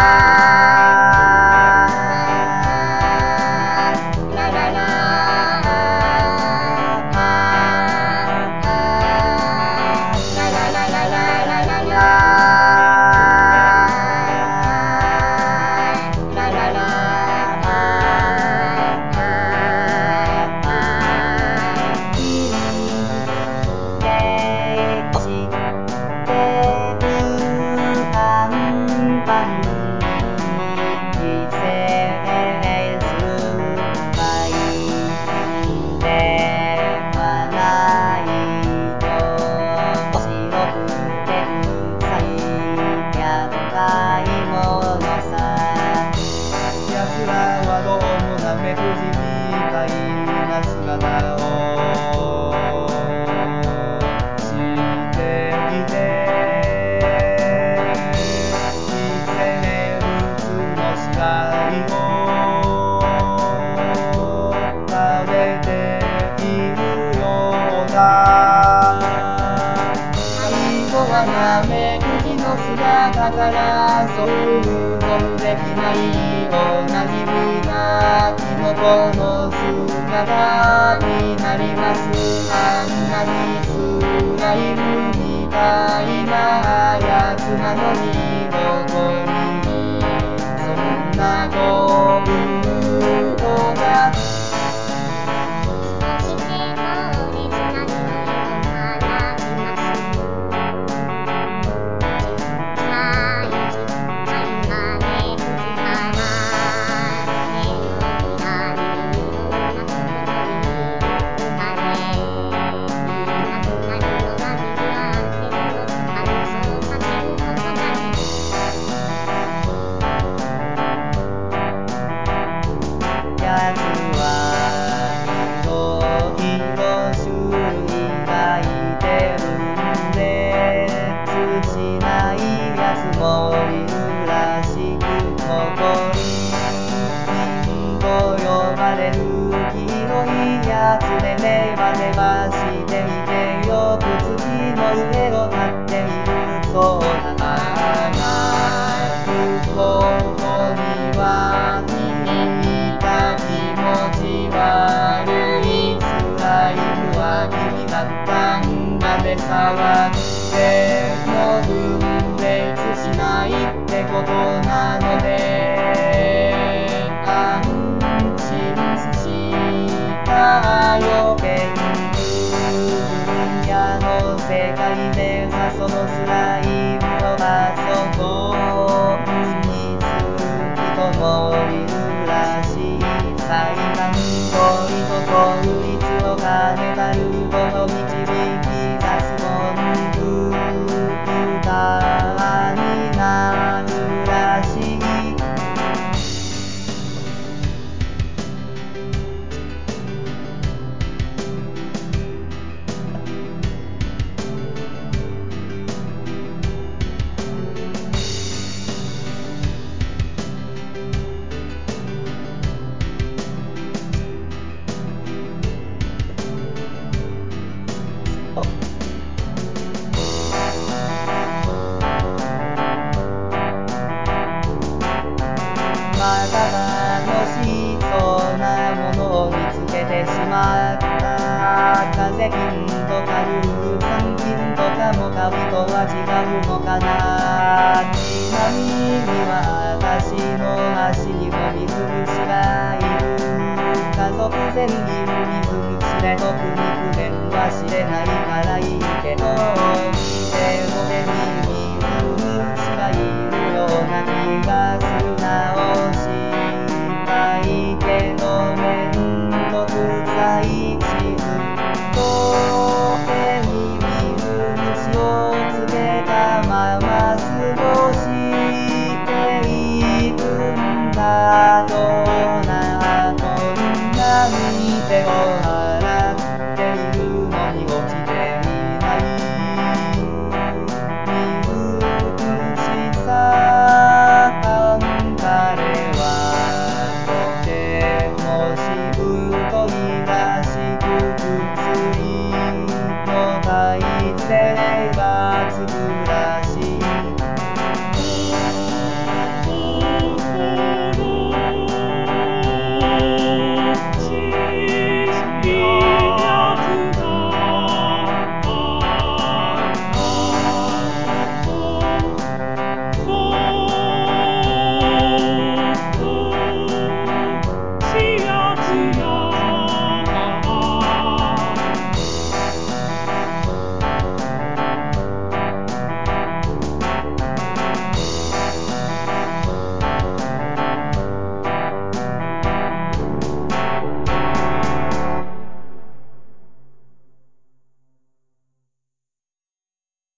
ナメクジの姿から想像できない同じなキノコの姿になります。あんなにスライムみたいなやつなのにどこにそんなゴブロがやつはいろいろ種類がいてるんで通じないやつもいるらしく残りリンゴ呼ばれる黄色いやつでネバネバしてみてよく土の上を立ってみるそうだここには気持ち悪いスライムは君だったんだね触っても分別しないってことなのね安心したよ研究分野の世界ではそのスライムのパソコンにする人もいるらしい最難度糸とウリツを兼ねたルートを導き出すコンピューターになるらしいまた楽しそうなものを見つけてしまった風金とか硫酸菌とかもカビとは違うのかなちなみに私の足にも水虫がいる家族全員水虫で特に不便は知れないからいいけど見て俺に水虫がいるような気がするな直したいけどめんどくさいしずっと手に水虫をつけたまま過ごしているんだ